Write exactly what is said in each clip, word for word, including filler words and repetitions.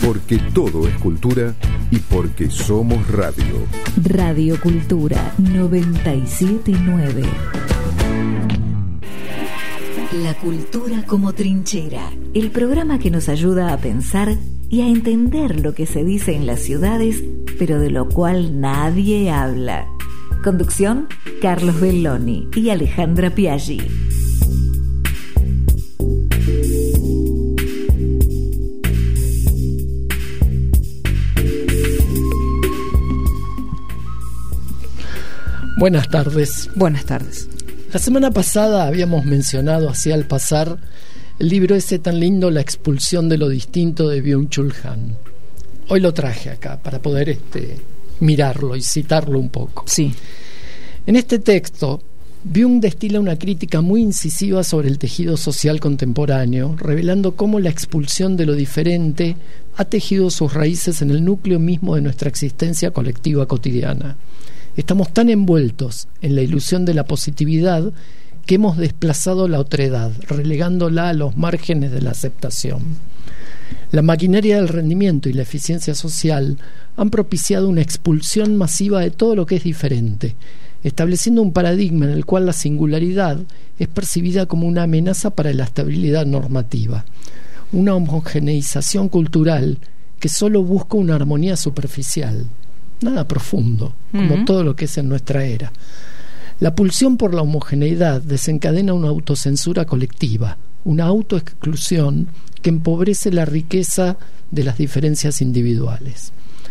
Porque todo es cultura y porque somos radio. Radio Cultura noventa y siete punto nueve. La cultura como trinchera, el programa que nos ayuda a pensar y a entender lo que se dice en las ciudades, pero de lo cual nadie habla. Conducción, Carlos Belloni y Alejandra Piaggi. Buenas tardes. Buenas tardes. La semana pasada habíamos mencionado así al pasar el libro ese tan lindo, La expulsión de lo distinto, de Byung-Chul Han. Hoy lo traje acá para poder este, mirarlo y citarlo un poco. Sí. En este texto, Byung destila una crítica muy incisiva sobre el tejido social contemporáneo, revelando cómo la expulsión de lo diferente ha tejido sus raíces en el núcleo mismo de nuestra existencia colectiva cotidiana. Estamos tan envueltos en la ilusión de la positividad que hemos desplazado la otredad, relegándola a los márgenes de la aceptación. La maquinaria del rendimiento y la eficiencia social han propiciado una expulsión masiva de todo lo que es diferente, estableciendo un paradigma en el cual la singularidad es percibida como una amenaza para la estabilidad normativa, una homogeneización cultural que solo busca una armonía superficial, nada profundo, como uh-huh. todo lo que es en nuestra era. La pulsión por la homogeneidad desencadena una autocensura colectiva, una autoexclusión que empobrece la riqueza de las diferencias individuales.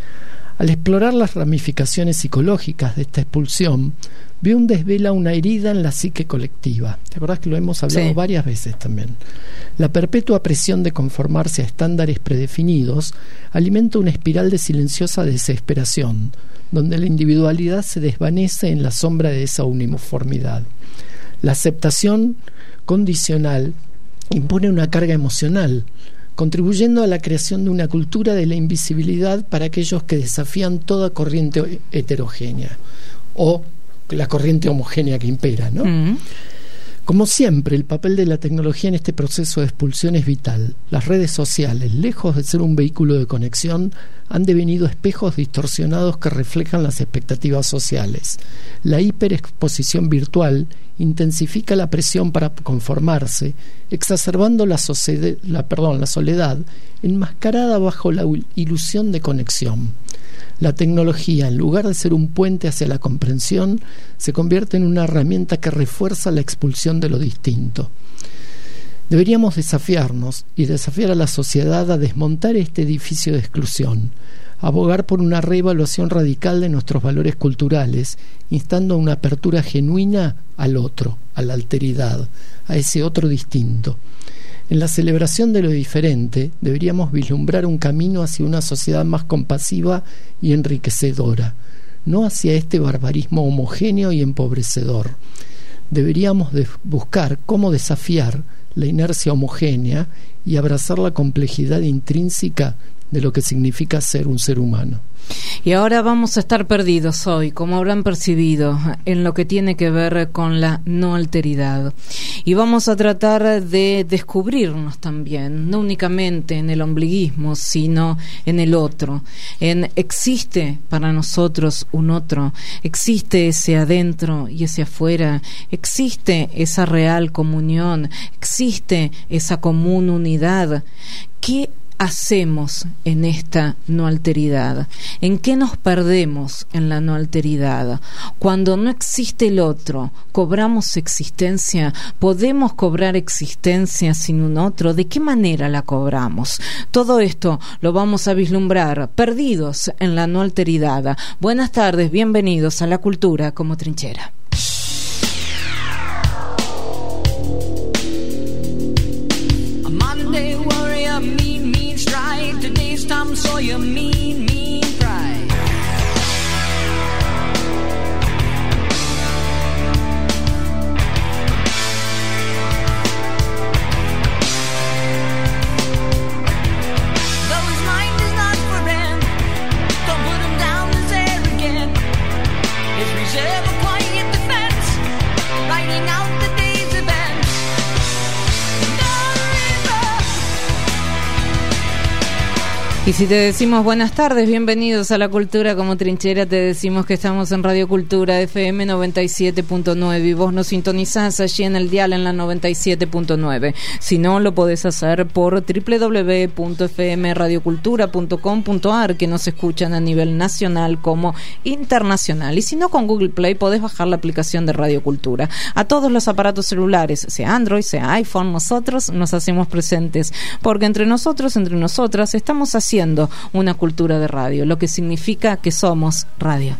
Al explorar las ramificaciones psicológicas de esta expulsión, Byung desvela una herida en la psique colectiva. ¿Te acordás que lo hemos hablado sí. varias veces también? La perpetua presión de conformarse a estándares predefinidos alimenta una espiral de silenciosa desesperación, donde la individualidad se desvanece en la sombra de esa uniformidad. La aceptación condicional impone una carga emocional, contribuyendo a la creación de una cultura de la invisibilidad para aquellos que desafían toda corriente heterogénea o la corriente homogénea que impera, ¿no? Mm. Como siempre, el papel de la tecnología en este proceso de expulsión es vital. Las redes sociales, lejos de ser un vehículo de conexión, han devenido espejos distorsionados que reflejan las expectativas sociales. La hiperexposición virtual intensifica la presión para conformarse, exacerbando la, sociedad, la, perdón, la soledad, enmascarada bajo la ilusión de conexión. La tecnología, en lugar de ser un puente hacia la comprensión, se convierte en una herramienta que refuerza la expulsión de lo distinto. Deberíamos desafiarnos y desafiar a la sociedad a desmontar este edificio de exclusión, abogar por una reevaluación radical de nuestros valores culturales, instando a una apertura genuina al otro, a la alteridad, a ese otro distinto. En la celebración de lo diferente deberíamos vislumbrar un camino hacia una sociedad más compasiva y enriquecedora, no hacia este barbarismo homogéneo y empobrecedor. Deberíamos de buscar cómo desafiar la inercia homogénea y abrazar la complejidad intrínseca de lo que significa ser un ser humano. Y ahora vamos a estar perdidos hoy, como habrán percibido, en lo que tiene que ver con la no alteridad. Y vamos a tratar de descubrirnos también, no únicamente en el ombliguismo, sino en el otro. En existe para nosotros un otro, existe ese adentro y ese afuera, existe esa real comunión, existe esa común unidad. ¿Qué hacemos en esta no alteridad? ¿En qué nos perdemos en la no alteridad? Cuando no existe el otro, ¿cobramos existencia? ¿Podemos cobrar existencia sin un otro? ¿De qué manera la cobramos? Todo esto lo vamos a vislumbrar, perdidos en la no alteridad. Buenas tardes, bienvenidos a La Cultura como Trinchera. Tom Sawyer, mean, mean pride. Though his mind is not for rent, don't put him down as arrogant. His reserve a quiet defense, writing out the day's events. The river Y si te decimos buenas tardes, bienvenidos a La Cultura como Trinchera, te decimos que estamos en Radio Cultura F M noventa y siete punto nueve y vos nos sintonizás allí en el dial en la noventa y siete punto nueve. Si no, lo podés hacer por doble u doble u doble u punto f m radio cultura punto com punto a r, que nos escuchan a nivel nacional como internacional. Y si no, con Google Play podés bajar la aplicación de Radio Cultura. A todos los aparatos celulares, sea Android, sea iPhone, nosotros nos hacemos presentes, porque entre nosotros, entre nosotras, estamos haciendo una cultura de radio, lo que significa que somos radio.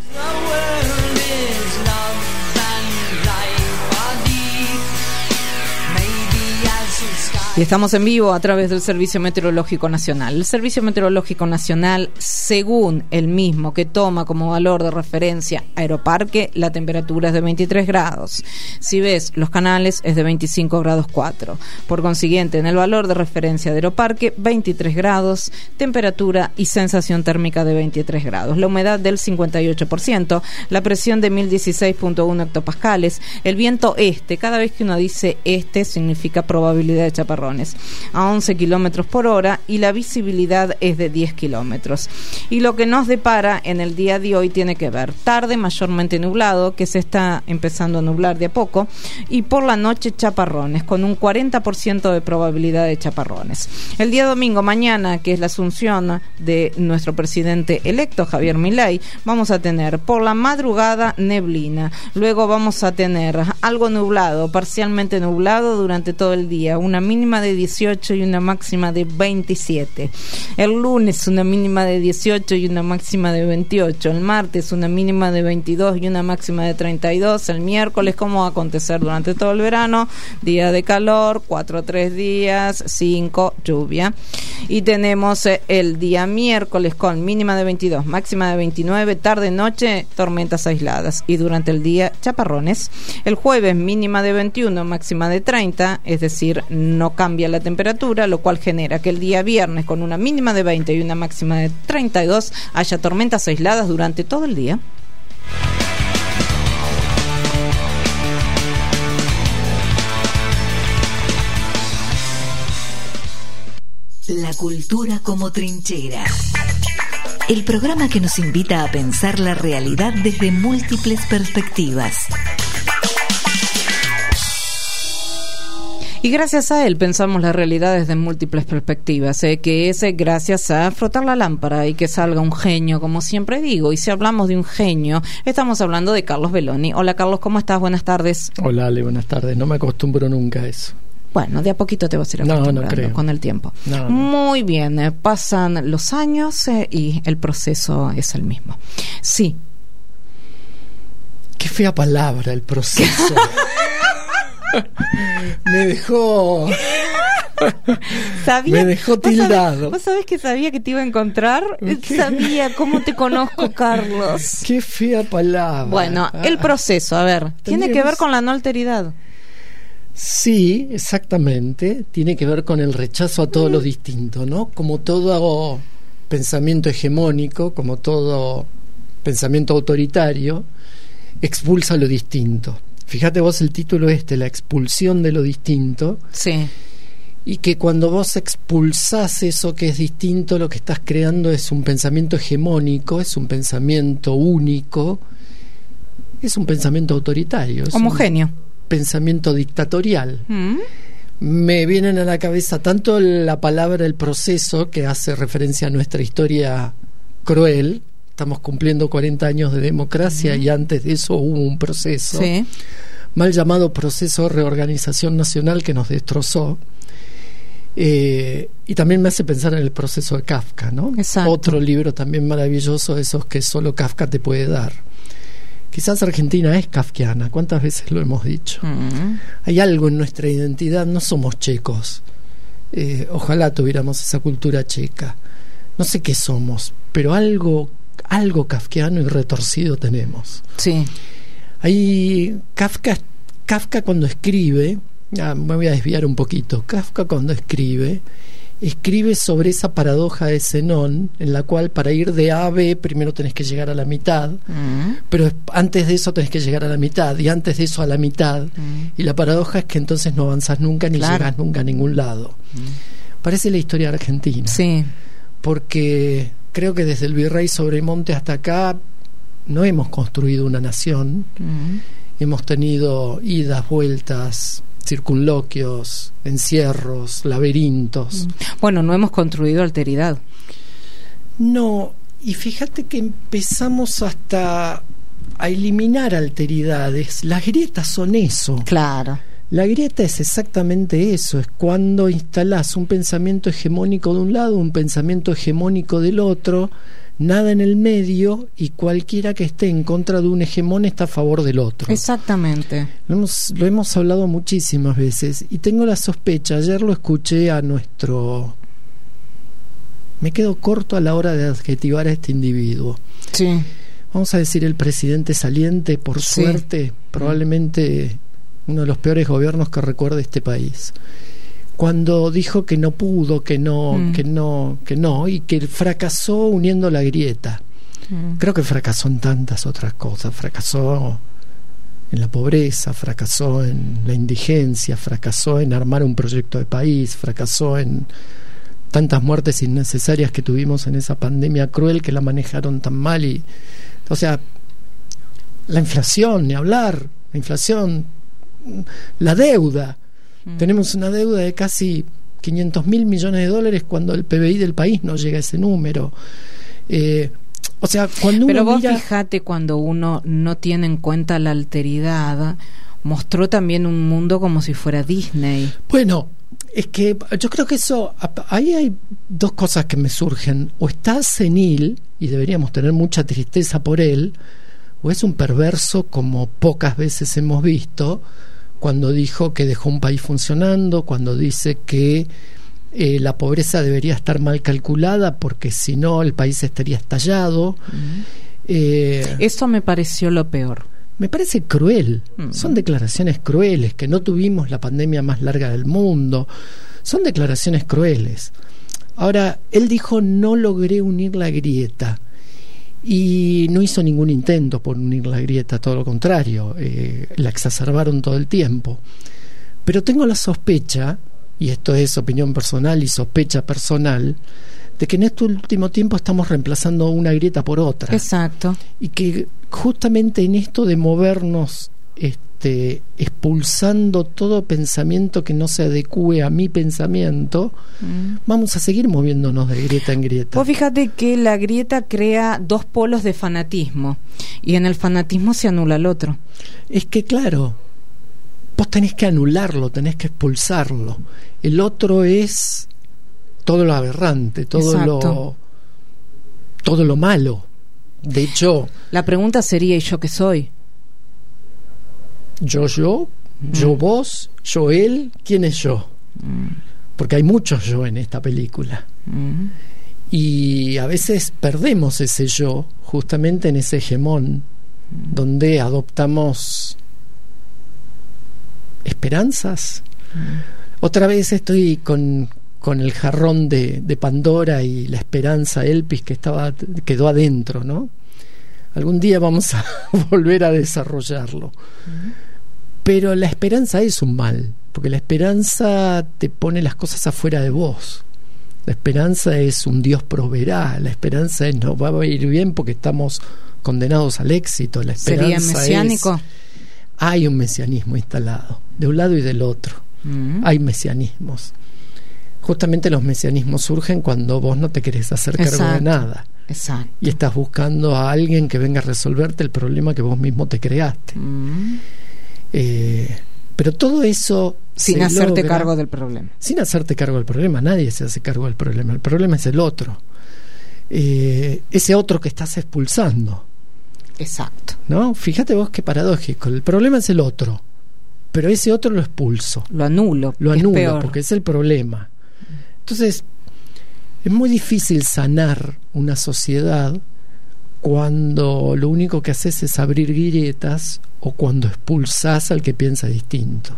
Y estamos en vivo a través del Servicio Meteorológico Nacional. El Servicio Meteorológico Nacional, según el mismo, que toma como valor de referencia Aeroparque, la temperatura es de veintitrés grados. Si ves los canales, es de veinticinco grados cuatro. Por consiguiente, en el valor de referencia de Aeroparque, veintitrés grados, temperatura y sensación térmica de veintitrés grados. La humedad del cincuenta y ocho por ciento, la presión de mil dieciséis punto uno hectopascales, el viento este, cada vez que uno dice este, significa probabilidad de chaparrón, a once kilómetros por hora, y la visibilidad es de diez kilómetros. Y lo que nos depara en el día de hoy tiene que ver tarde mayormente nublado, que se está empezando a nublar de a poco, y por la noche chaparrones, con un cuarenta por ciento de probabilidad de chaparrones. El día domingo, mañana, que es la asunción de nuestro presidente electo, Javier Milei, vamos a tener por la madrugada neblina, luego vamos a tener algo nublado, parcialmente nublado durante todo el día, una mínima de dieciocho y una máxima de veintisiete. El lunes una mínima de dieciocho y una máxima de veintiocho. El martes una mínima de veintidós y una máxima de treinta y dos. El miércoles, como va a acontecer durante todo el verano, día de calor, cuatro a tres días, cinco lluvia. Y tenemos eh, el día miércoles con mínima de veintidós, máxima de veintinueve, tarde noche tormentas aisladas y durante el día chaparrones. El jueves mínima de veintiuno, máxima de treinta, es decir, no cambia la temperatura, lo cual genera que el día viernes, con una mínima de veinte y una máxima de treinta y dos, haya tormentas aisladas durante todo el día. La cultura como trinchera. El programa que nos invita a pensar la realidad desde múltiples perspectivas. Y gracias a él pensamos las realidades de múltiples perspectivas, ¿eh? que es gracias a frotar la lámpara y que salga un genio, como siempre digo. Y si hablamos de un genio, estamos hablando de Carlos Belloni. Hola Carlos, ¿cómo estás? Buenas tardes. Hola Ale, buenas tardes. No me acostumbro nunca a eso. Bueno, de a poquito te vas a ir acostumbrando no, no creo. con el tiempo. No, no. Muy bien, eh, pasan los años eh, y el proceso es el mismo. Sí. Qué fea palabra, el proceso. Me dejó... Sabía, me dejó tildado. ¿Vos sabés que sabía que te iba a encontrar? ¿Qué? Sabía cómo te conozco, Carlos. Qué fea palabra. Bueno, el proceso, a ver, tiene que ver con la no alteridad. Sí, exactamente. Tiene que ver con el rechazo a todo lo distinto, ¿no? Como todo pensamiento hegemónico, como todo pensamiento autoritario, expulsa lo distinto. Fíjate vos el título este, la expulsión de lo distinto. Sí. Y que cuando vos expulsás eso que es distinto, lo que estás creando es un pensamiento hegemónico, es un pensamiento único, es un pensamiento autoritario. Es homogéneo. Un pensamiento dictatorial. ¿Mm? Me vienen a la cabeza tanto la palabra el proceso, que hace referencia a nuestra historia cruel. Estamos cumpliendo cuarenta años de democracia uh-huh. y antes de eso hubo un proceso, sí. mal llamado proceso de reorganización nacional que nos destrozó. Eh, y también me hace pensar en el proceso de Kafka, ¿no? Exacto. Otro libro también maravilloso, esos que solo Kafka te puede dar. Quizás Argentina es kafkiana, ¿cuántas veces lo hemos dicho? Uh-huh. Hay algo en nuestra identidad, no somos checos. Eh, ojalá tuviéramos esa cultura checa. No sé qué somos, pero algo... algo kafkiano y retorcido tenemos. Sí. Ahí Kafka, Kafka cuando escribe, ah, me voy a desviar un poquito. Kafka cuando escribe, escribe sobre esa paradoja de Zenón, en la cual para ir de A a B primero tenés que llegar a la mitad, mm. pero antes de eso tenés que llegar a la mitad, y antes de eso a la mitad, mm. y la paradoja es que entonces no avanzas nunca ni claro. llegas nunca a ningún lado. Mm. Parece la historia argentina. Sí. porque creo que desde el virrey Sobremonte hasta acá no hemos construido una nación. Uh-huh. Hemos tenido idas, vueltas, circunloquios, encierros, laberintos. Bueno, no hemos construido alteridad. No, y fíjate que empezamos hasta a eliminar alteridades. Las grietas son eso. Claro. La grieta es exactamente eso, es cuando instalás un pensamiento hegemónico de un lado, un pensamiento hegemónico del otro, nada en el medio, y cualquiera que esté en contra de un hegemón está a favor del otro. Exactamente. Lo hemos, lo hemos hablado muchísimas veces, y tengo la sospecha, ayer lo escuché a nuestro... Me quedo corto a la hora de adjetivar a este individuo. Sí. Vamos a decir el presidente saliente, por Sí. suerte, probablemente uno de los peores gobiernos que recuerde este país. Cuando dijo que no pudo, que no, mm. que no, que no, y que fracasó uniendo la grieta. Mm. Creo que fracasó en tantas otras cosas. Fracasó en la pobreza, fracasó en la indigencia, fracasó en armar un proyecto de país, fracasó en tantas muertes innecesarias que tuvimos en esa pandemia cruel que la manejaron tan mal. Y, o sea, la inflación, ni hablar, la inflación, la deuda. Mm. Tenemos una deuda de casi quinientos mil millones de dólares cuando el P B I del país no llega a ese número. Eh, o sea, cuando Pero uno vos mira... fijate, cuando uno no tiene en cuenta la alteridad, mostró también un mundo como si fuera Disney. Bueno, es que yo creo que eso, ahí hay dos cosas que me surgen. O está senil, y deberíamos tener mucha tristeza por él, o es un perverso como pocas veces hemos visto, cuando dijo que dejó un país funcionando, cuando dice que eh, la pobreza debería estar mal calculada porque si no el país estaría estallado. Uh-huh. eh, Eso me pareció lo peor. Me parece cruel. Uh-huh. Son declaraciones crueles, que no tuvimos la pandemia más larga del mundo. Son declaraciones crueles. Ahora, él dijo: no logré unir la grieta. Y no hizo ningún intento por unir la grieta, todo lo contrario, eh, la exacerbaron todo el tiempo. Pero tengo la sospecha, y esto es opinión personal y sospecha personal, de que en este último tiempo estamos reemplazando una grieta por otra. Exacto. Y que justamente en esto de movernos, este, expulsando todo pensamiento que no se adecue a mi pensamiento, mm. vamos a seguir moviéndonos de grieta en grieta. Vos fíjate que la grieta crea dos polos de fanatismo, y en el fanatismo se anula el otro. Es que claro, vos tenés que anularlo, tenés que expulsarlo. El otro es todo lo aberrante, todo Exacto. lo todo lo malo. De hecho, la pregunta sería: ¿y yo qué soy? Yo, yo, mm. yo vos, yo él, ¿quién es yo? Mm. Porque hay muchos yo en esta película. Mm. Y a veces perdemos ese yo justamente en ese hegemón, mm. donde adoptamos esperanzas. Mm. Otra vez estoy con, con el jarrón de, de Pandora y la esperanza Elpis que estaba, quedó adentro, ¿no? Algún día vamos a volver a desarrollarlo. Mm. Pero la esperanza es un mal, porque la esperanza te pone las cosas afuera de vos. La esperanza es un Dios proveerá, la esperanza es nos va a ir bien porque estamos condenados al éxito. La esperanza ¿sería mesiánico? Es, hay un mesianismo instalado, de un lado y del otro. Mm. Hay mesianismos. Justamente los mesianismos surgen cuando vos no te querés hacer cargo Exacto. de nada. Exacto. Y estás buscando a alguien que venga a resolverte el problema que vos mismo te creaste. Mm. Eh, pero todo eso sin hacerte logra, cargo del problema. Sin hacerte cargo del problema, nadie se hace cargo del problema. El problema es el otro. Eh, ese otro que estás expulsando. Exacto. ¿No? Fíjate vos qué paradójico. El problema es el otro, pero ese otro lo expulso. Lo anulo. Lo anulo es peor. Porque es el problema. Entonces, es muy difícil sanar una sociedad cuando lo único que haces es abrir grietas o cuando expulsás al que piensa distinto.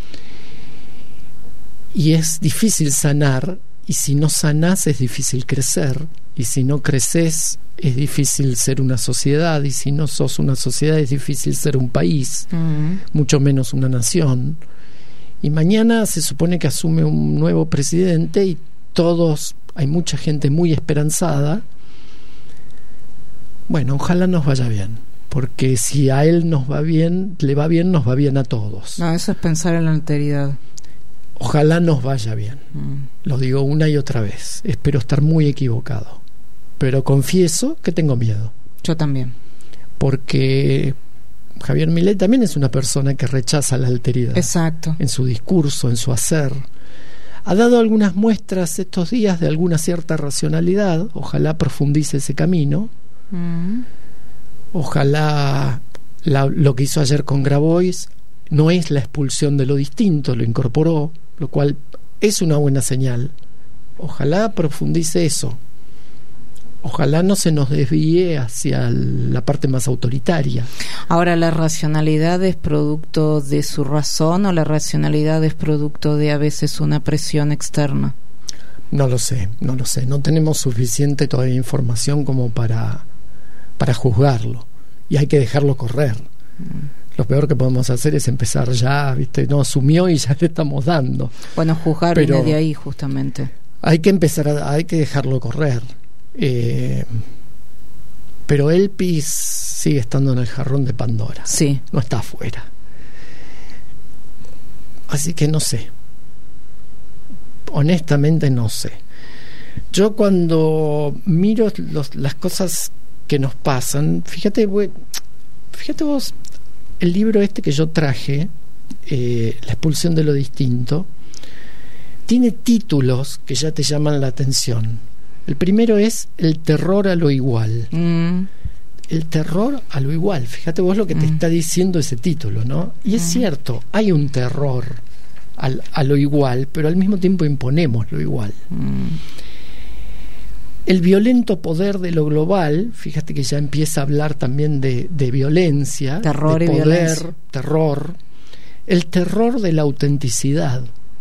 Y es difícil sanar, y si no sanás es difícil crecer, y si no creces es difícil ser una sociedad, y si no sos una sociedad es difícil ser un país, uh-huh. mucho menos una nación. Y mañana se supone que asume un nuevo presidente y todos hay mucha gente muy esperanzada. Bueno, ojalá nos vaya bien, porque si a él nos va bien, le va bien, nos va bien a todos. No, eso es pensar en la alteridad. Ojalá nos vaya bien. Mm. Lo digo una y otra vez. Espero estar muy equivocado, pero confieso que tengo miedo. Yo también. Porque Javier Milei también es una persona que rechaza la alteridad. Exacto. En su discurso, en su hacer. Ha dado algunas muestras estos días de alguna cierta racionalidad. Ojalá profundice ese camino. Mm. Ojalá la, lo que hizo ayer con Grabois no es la expulsión de lo distinto, lo incorporó, lo cual es una buena señal. Ojalá profundice eso. Ojalá no se nos desvíe hacia la parte más autoritaria. Ahora, ¿la racionalidad es producto de su razón o la racionalidad es producto de a veces una presión externa? No lo sé, no lo sé. No tenemos suficiente todavía información como para, para juzgarlo. Y hay que dejarlo correr. Mm. Lo peor que podemos hacer es empezar ya, ¿viste? No, asumió y ya le estamos dando. Bueno, juzgar Pero viene de ahí justamente. Hay que empezar, a, hay que dejarlo correr. Eh, pero Elpis sigue estando en el jarrón de Pandora. Sí. No está afuera. Así que no sé. Honestamente no sé. Yo cuando miro los, las cosas que nos pasan, fíjate, fíjate vos, el libro este que yo traje, eh, La expulsión de lo distinto, tiene títulos que ya te llaman la atención. El primero es El terror a lo igual. Mm. El terror a lo igual. Fíjate vos lo que te Mm. está diciendo ese título, ¿no? Y es Mm. cierto, hay un terror al, a lo igual, pero al mismo tiempo imponemos lo igual. Mm. El violento poder de lo global, fíjate que ya empieza a hablar también de, de violencia, terror de y poder, violencia. terror. El terror de la autenticidad.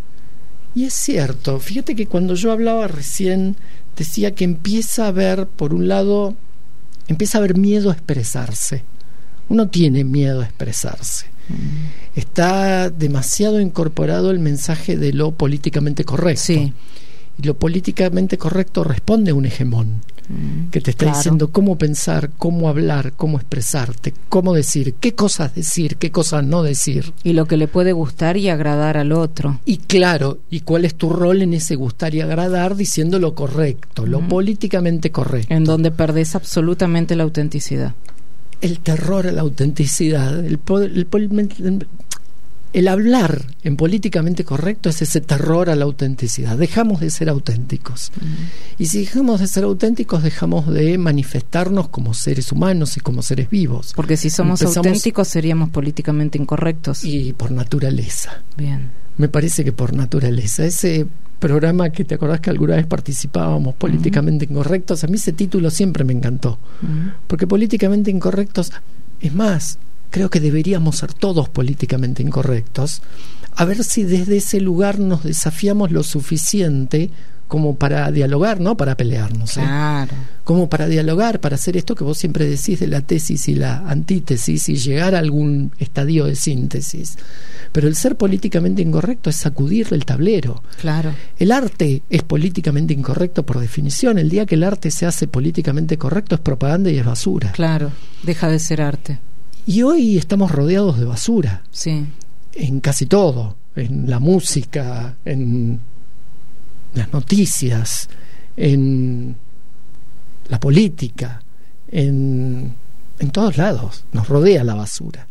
Y es cierto, fíjate que cuando yo hablaba recién decía que empieza a haber, por un lado, empieza a haber miedo a expresarse. Uno tiene miedo a expresarse. Mm. Está demasiado incorporado el mensaje de lo políticamente correcto. Sí. Y lo políticamente correcto responde a un hegemón mm, que te está claro. diciendo cómo pensar, cómo hablar, cómo expresarte, cómo decir, qué cosas decir, qué cosas no decir. Y lo que le puede gustar y agradar al otro. Y claro, y cuál es tu rol en ese gustar y agradar diciendo lo correcto, mm. lo políticamente correcto. En donde perdés absolutamente la autenticidad. El terror a la autenticidad, el, el, el, el hablar en políticamente correcto es ese terror a la autenticidad. Dejamos de ser auténticos. Mm. Y si dejamos de ser auténticos, dejamos de manifestarnos como seres humanos y como seres vivos. Porque si somos Empezamos, auténticos, seríamos políticamente incorrectos. Y por naturaleza. Bien. Me parece que por naturaleza. Ese programa que te acordás que alguna vez participábamos, Políticamente mm. Incorrectos, a mí ese título siempre me encantó. Mm. Porque políticamente incorrectos, es más, creo que deberíamos ser todos políticamente incorrectos, a ver si desde ese lugar nos desafiamos lo suficiente como para dialogar, no para pelearnos, ¿eh? Claro. Como para dialogar, para hacer esto que vos siempre decís de la tesis y la antítesis y llegar a algún estadio de síntesis. Pero el ser políticamente incorrecto es sacudirle el tablero. Claro. El arte es políticamente incorrecto por definición. El día que el arte se hace políticamente correcto es propaganda y es basura. Claro, deja de ser arte. Y hoy estamos rodeados de basura. Sí. En casi todo. En la música, en las noticias, en la política, en, en todos lados. Nos rodea la basura.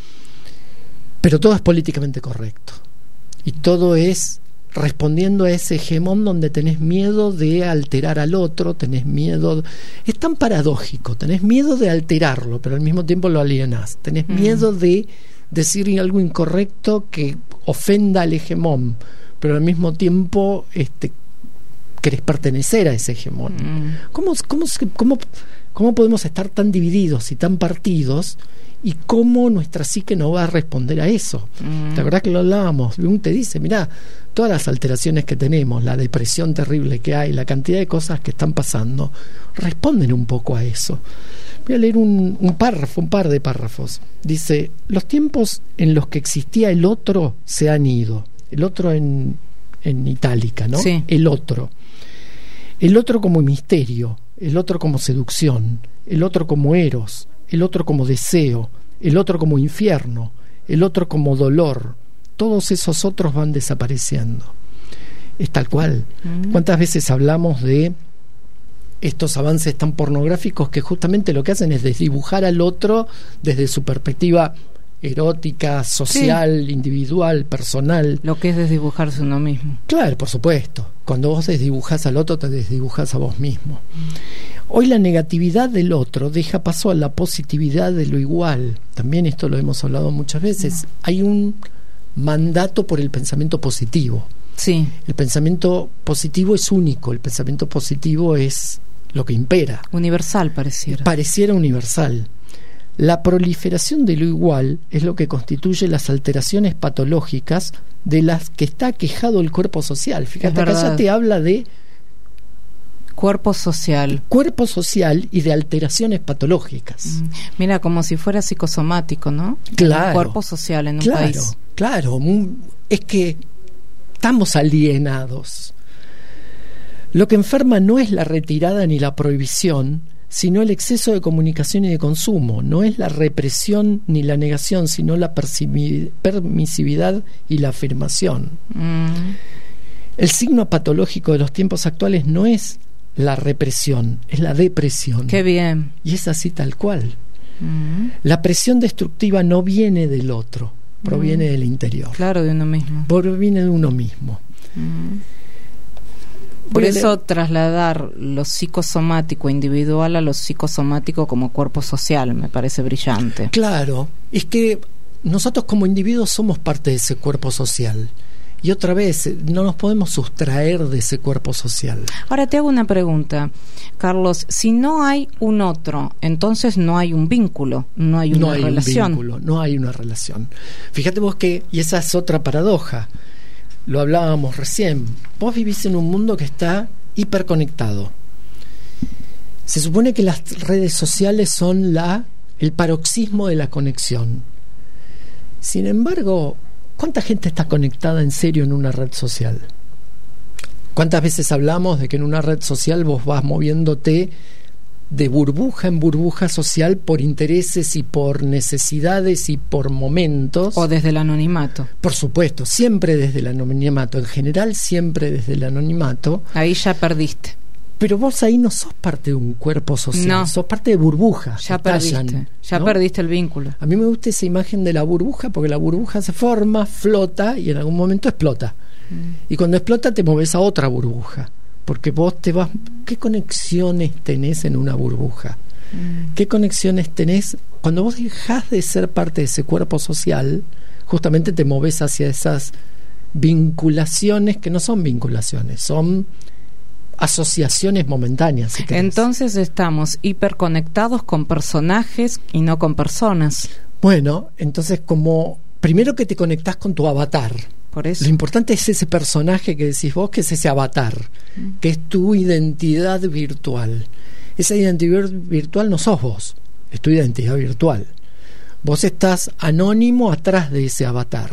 Pero todo es políticamente correcto. Y todo es respondiendo a ese hegemón donde tenés miedo de alterar al otro, tenés miedo... Es tan paradójico, tenés miedo de alterarlo, pero al mismo tiempo lo alienás. Tenés mm. miedo de decir algo incorrecto que ofenda al hegemón, pero al mismo tiempo este, querés pertenecer a ese hegemón. Mm. ¿Cómo, cómo, cómo, ¿Cómo podemos estar tan divididos y tan partidos? ¿Y cómo nuestra psique no va a responder a eso? Mm. ¿Te acordás que lo hablábamos? Jung te dice, mirá, todas las alteraciones que tenemos, la depresión terrible que hay, la cantidad de cosas que están pasando, responden un poco a eso. Voy a leer un, un párrafo, un par de párrafos. Dice, los tiempos en los que existía el otro se han ido. El otro en, en itálica, ¿no? Sí. El otro. El otro como misterio, el otro como seducción, el otro como eros, el otro como deseo, el otro como infierno, el otro como dolor. Todos esos otros van desapareciendo. Es tal cual. Mm. ¿Cuántas veces hablamos de estos avances tan pornográficos que justamente lo que hacen es desdibujar al otro desde su perspectiva erótica, social, sí. individual, personal? Lo que es desdibujarse uno mismo. Claro, por supuesto. Cuando vos desdibujás al otro, te desdibujás a vos mismo. Hoy la negatividad del otro deja paso a la positividad de lo igual. También esto lo hemos hablado muchas veces. No. Hay un mandato por el pensamiento positivo. Sí. El pensamiento positivo es único, el pensamiento positivo es lo que impera. Universal pareciera. Pareciera universal. La proliferación de lo igual es lo que constituye las alteraciones patológicas de las que está aquejado el cuerpo social. Fíjate, acá ya te habla de cuerpo social. Cuerpo social y de alteraciones patológicas. Mm. Mira, como si fuera psicosomático, ¿no? Claro. Un cuerpo social en un claro, país. Claro, es que estamos alienados. Lo que enferma no es la retirada ni la prohibición, sino el exceso de comunicación y de consumo. No es la represión ni la negación, sino la permisividad y la afirmación. Mm. El signo patológico de los tiempos actuales no es la represión, es la depresión. Qué bien. Y es así tal cual. Mm. La presión destructiva no viene del otro, proviene mm. del interior. Claro, de uno mismo. Proviene de uno mismo. Mm. Por Voy eso trasladar lo psicosomático individual a lo psicosomático como cuerpo social me parece brillante. Claro, es que nosotros como individuos somos parte de ese cuerpo social. Y otra vez, no nos podemos sustraer de ese cuerpo social. Ahora te hago una pregunta, Carlos. Si no hay un otro, entonces no hay un vínculo, no hay una no hay relación. Un vínculo, no hay una relación. Fíjate vos que, y esa es otra paradoja, lo hablábamos recién, vos vivís en un mundo que está hiperconectado. Se supone que las redes sociales son la, el paroxismo de la conexión. Sin embargo, ¿cuánta gente está conectada en serio en una red social? ¿Cuántas veces hablamos de que en una red social vos vas moviéndote de burbuja en burbuja social por intereses y por necesidades y por momentos? O desde el anonimato. Por supuesto, siempre desde el anonimato. En general, siempre desde el anonimato. Ahí ya perdiste. Pero vos ahí no sos parte de un cuerpo social, no. sos parte de burbuja. Ya perdiste, ya ¿no? perdiste el vínculo. A mí me gusta esa imagen de la burbuja porque la burbuja se forma, flota y en algún momento explota. Mm. Y cuando explota te moves a otra burbuja. Porque vos te vas... ¿Qué conexiones tenés en una burbuja? Mm. ¿Qué conexiones tenés? Cuando vos dejás de ser parte de ese cuerpo social, justamente te moves hacia esas vinculaciones que no son vinculaciones, son asociaciones momentáneas. Si Entonces estamos hiperconectados con personajes y no con personas. Bueno, entonces como... Primero que te conectás con tu avatar. Por eso. Lo importante es ese personaje que decís vos, que es ese avatar, mm. que es tu identidad virtual. Esa identidad virtual no sos vos, es tu identidad virtual. Vos estás anónimo atrás de ese avatar.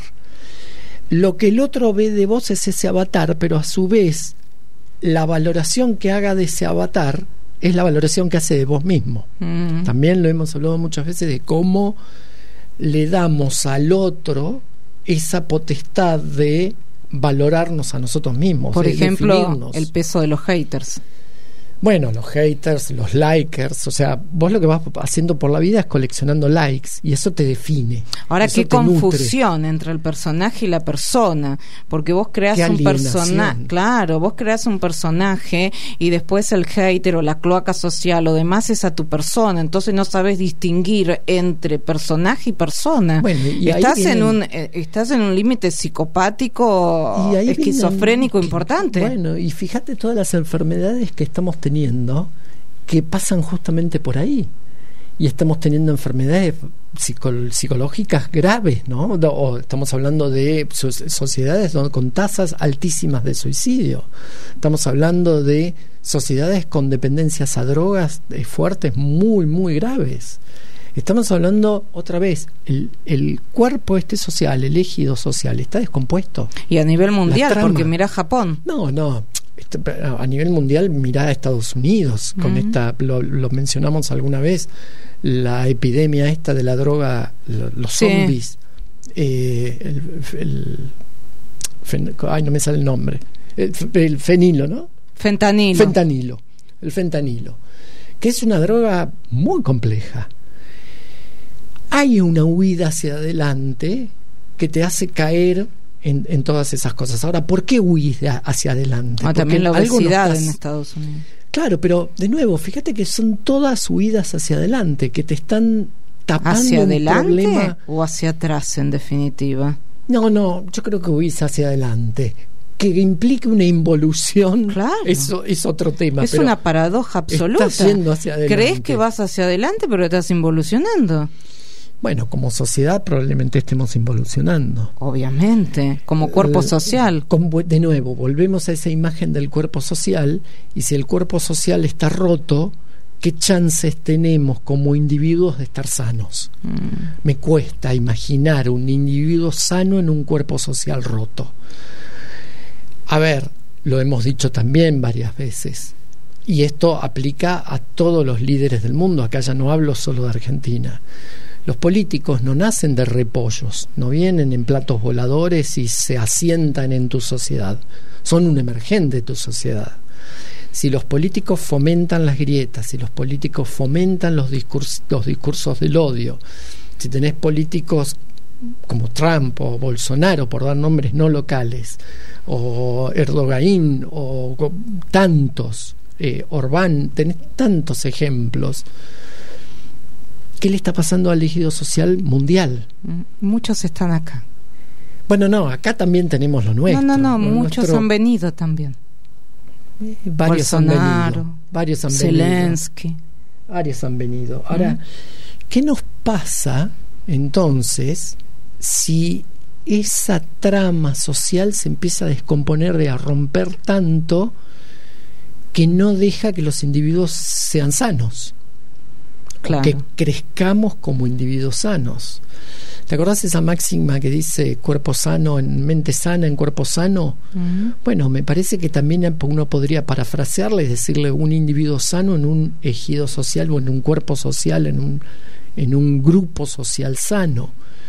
Lo que el otro ve de vos es ese avatar, pero a su vez la valoración que haga de ese avatar es la valoración que hace de vos mismo. Mm. También lo hemos hablado muchas veces de cómo le damos al otro esa potestad de valorarnos a nosotros mismos. Por de ejemplo, definirnos. El peso de los haters. Bueno, los haters, los likers, o sea, vos lo que vas haciendo por la vida es coleccionando likes y eso te define. Ahora, eso qué confusión nutre. Entre el personaje y la persona, porque vos creás un personaje, claro, vos creás un personaje y después el hater o la cloaca social o demás es a tu persona, entonces no sabes distinguir entre personaje y persona. Bueno, y estás vienen, en un eh, estás en un límite psicopático, esquizofrénico vienen, importante. Que, bueno, y fíjate todas las enfermedades que estamos teniendo que pasan justamente por ahí y estamos teniendo enfermedades psico- psicológicas graves, ¿no? O estamos hablando de so- sociedades con tasas altísimas de suicidio, estamos hablando de sociedades con dependencias a drogas eh, fuertes muy muy graves. Estamos hablando otra vez, el, el cuerpo este social, el ejido social está descompuesto. Y a nivel mundial, porque mira Japón. No, no, este, a nivel mundial, mirá a Estados Unidos, con Mm. esta, lo, lo mencionamos alguna vez, la epidemia esta de la droga, lo- los Sí. zombies, eh, el, el fen- ay, no me sale el nombre, el, el fenilo, ¿no? Fentanilo. Fentanilo, el fentanilo, que es una droga muy compleja. Hay una huida hacia adelante que te hace caer en, en todas esas cosas. Ahora, ¿por qué huida hacia adelante? Ah, Porque también la algo no obesidad estás- en Estados Unidos. Claro, pero de nuevo, fíjate que son todas huidas hacia adelante, que te están tapando ¿Hacia un adelante problema. o hacia atrás, en definitiva? No, no, yo creo que huís hacia adelante. Que implique una involución, Claro. eso es otro tema. Es pero una paradoja absoluta. estás yendo hacia adelante. ¿Crees que vas hacia adelante pero estás involucionando? Bueno, como sociedad probablemente estemos involucionando. Obviamente, como cuerpo Eh, social. con- de nuevo, volvemos a esa imagen del cuerpo social, y si el cuerpo social está roto, ¿qué chances tenemos como individuos de estar sanos? Mm. Me cuesta imaginar un individuo sano en un cuerpo social roto. A ver, lo hemos dicho también varias veces, y esto aplica a todos los líderes del mundo. Acá ya no hablo solo de Argentina. Los políticos no nacen de repollos, no vienen en platos voladores y se asientan en tu sociedad. Son un emergente de tu sociedad. Si los políticos fomentan las grietas, si los políticos fomentan los discursos, los discursos del odio, si tenés políticos como Trump o Bolsonaro, por dar nombres no locales, o Erdogan, o co- tantos, eh, Orbán, tenés tantos ejemplos. ¿Qué le está pasando al tejido social mundial? Mm. Muchos están acá. Bueno, no, acá también tenemos lo nuestro. no, no, no, Lo muchos nuestro- han venido también. eh, varios Bolsonaro, han venido. Varios han venido. Zelensky. Varios han venido. Ahora, Mm. ¿qué nos pasa entonces si esa trama social se empieza a descomponer y a romper tanto que no deja que los individuos sean sanos? Claro. Que crezcamos como individuos sanos. ¿Te acordás esa máxima que dice cuerpo sano en mente sana, en cuerpo sano? Mm. Bueno, me parece que también uno podría parafrasearla y decirle un individuo sano en un ejido social o en un cuerpo social, en un, en un grupo social sano.